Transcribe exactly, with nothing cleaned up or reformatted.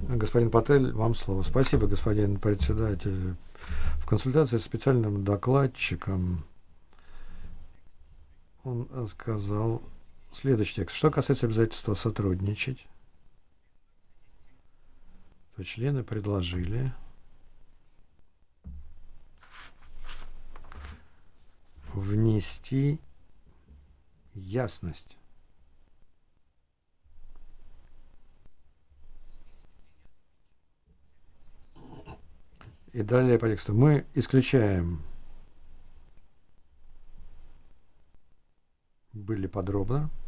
Господин Патель, вам слово. Спасибо, господин председатель. В консультации с специальным докладчиком он сказал следующий текст. Что касается обязательства сотрудничать, то члены предложили внести ясность. И далее по тексту. Мы исключаем были подробно